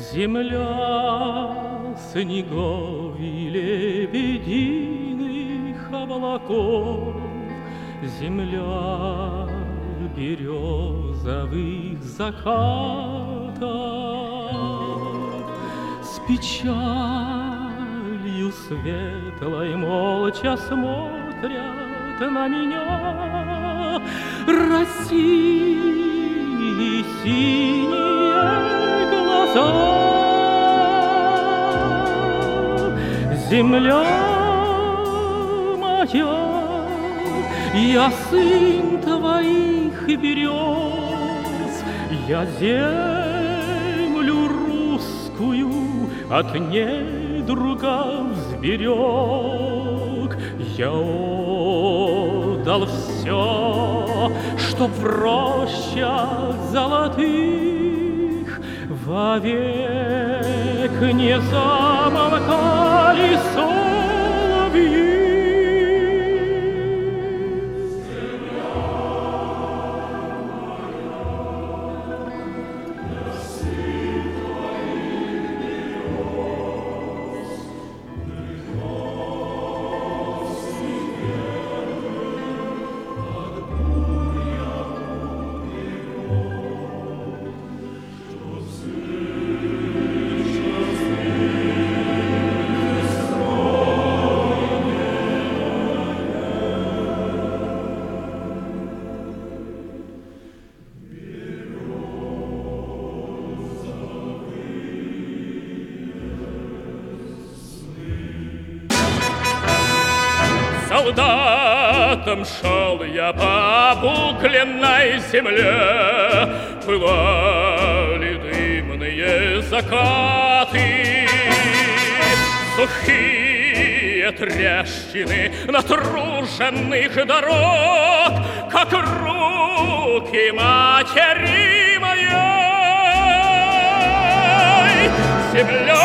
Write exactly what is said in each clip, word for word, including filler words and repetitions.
Земля снегов и лебединых облаков, земля березовых закатов, с печалью светлой молча смотрят на меня России синие глаза. Земля моя, я сын твоих берез, я землю русскую от недругов сберег. Я отдал все, что в рощах золотых вовек не замолкали соловьи. Солдатом шел я по букленной земле, пылали дымные закаты, сухие трещины натруженных дорог, как руки матери моей. Земля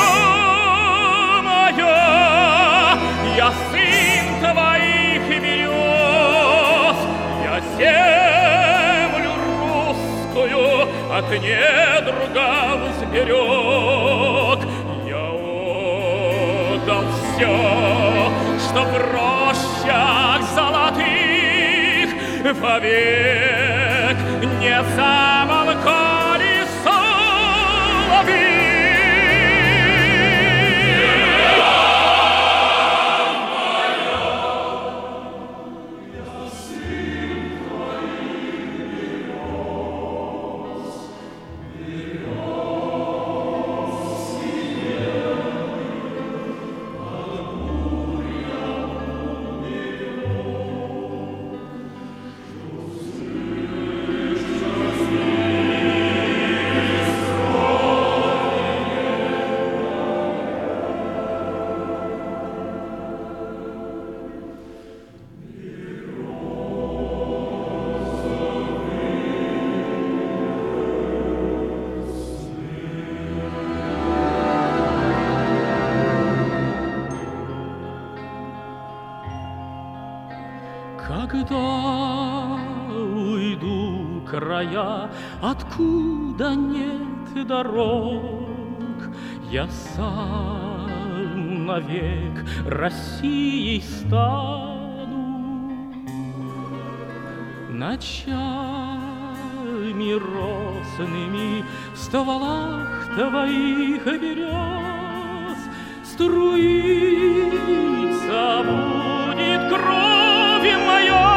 моя, я сын твоих берез, я землю русскую от недругов сберег. Я отдал все, что в рощах золотых вовек не замолкали соловьи. Когда уйду края, откуда нет дорог, я сам навек Россией стану. Ночами росными в стволах твоих берез струится будет кровь моя.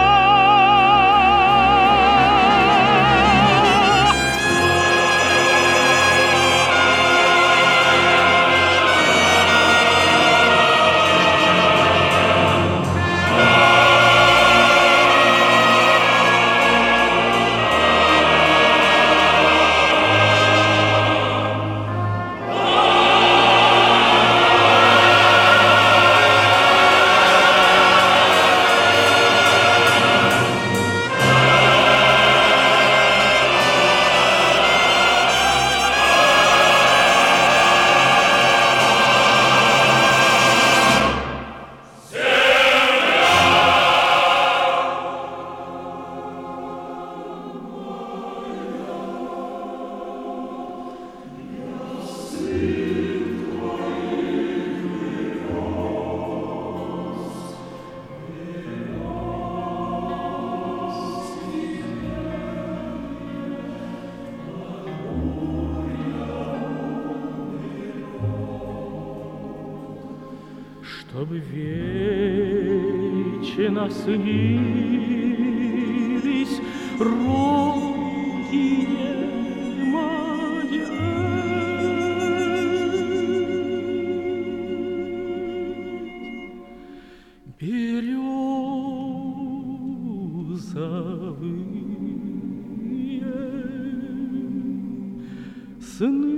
чтоб вечно снились Родине моей. Березовые сны